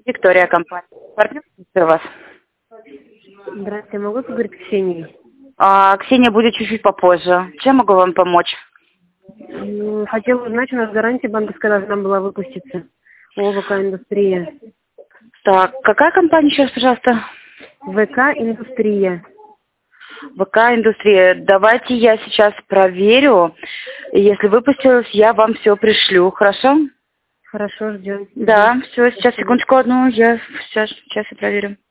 Виктория, компания. Партнер у вас. Здравствуйте, могу поговорить с Ксенией? Ксения будет чуть-чуть попозже. Чем могу вам помочь? Хотела узнать, у нас гарантия банковская должна была выпуститься. ОВК «Индустрия». Так, какая компания еще раз, пожалуйста? ВК «Индустрия». ВК «Индустрия». Давайте я сейчас проверю. Если выпустилась, я вам все пришлю, хорошо? Хорошо, ждем. Да, все, сейчас, секундочку одну, я сейчас и проверю.